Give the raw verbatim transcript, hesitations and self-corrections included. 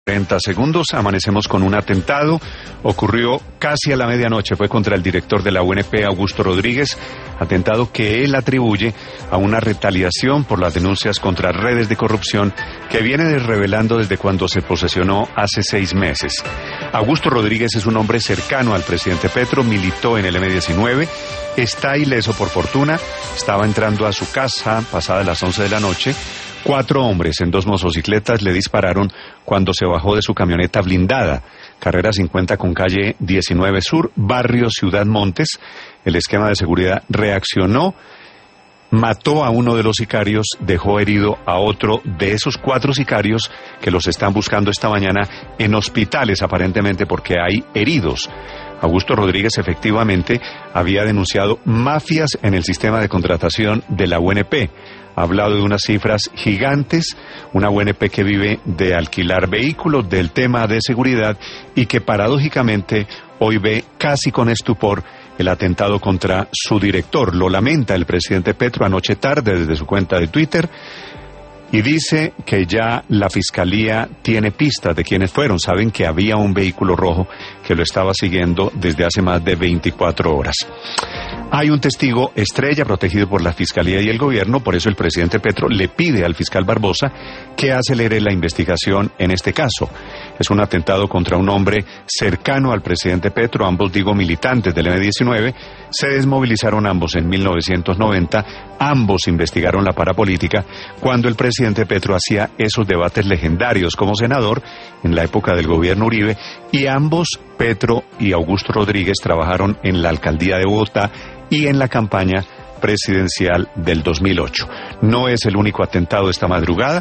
treinta segundos, amanecemos con un atentado, ocurrió casi a la medianoche, fue contra el director de la U N P, Augusto Rodríguez, atentado que él atribuye a una retaliación por las denuncias contra redes de corrupción que viene revelando desde cuando se posesionó hace seis meses. Augusto Rodríguez es un hombre cercano al presidente Petro, militó en el eme diecinueve, está ileso por fortuna, estaba entrando a su casa pasadas las once de la noche. Cuatro hombres en dos motocicletas le dispararon cuando se bajó de su camioneta blindada, carrera cincuenta con calle diecinueve Sur, barrio Ciudad Montes. El esquema de seguridad reaccionó, mató a uno de los sicarios, dejó herido a otro de esos cuatro sicarios que los están buscando esta mañana en hospitales, aparentemente porque hay heridos. Augusto Rodríguez efectivamente había denunciado mafias en el sistema de contratación de la U N P. Ha hablado de unas cifras gigantes, una U N P que vive de alquilar vehículos, del tema de seguridad y que paradójicamente hoy ve casi con estupor el atentado contra su director. Lo lamenta el presidente Petro anoche tarde desde su cuenta de Twitter y dice que ya la fiscalía tiene pistas de quiénes fueron. Saben que había un vehículo rojo que lo estaba siguiendo desde hace más de veinticuatro horas. Hay un testigo estrella protegido por la Fiscalía y el gobierno, por eso el presidente Petro le pide al fiscal Barbosa que acelere la investigación en este caso. Es un atentado contra un hombre cercano al presidente Petro, ambos digo militantes del eme diecinueve, se desmovilizaron ambos en mil novecientos noventa, ambos investigaron la parapolítica cuando el presidente Petro hacía esos debates legendarios como senador en la época del gobierno Uribe, y ambos, Petro y Augusto Rodríguez, trabajaron en la alcaldía de Bogotá y en la campaña presidencial del dos mil ocho. No es el único atentado esta madrugada.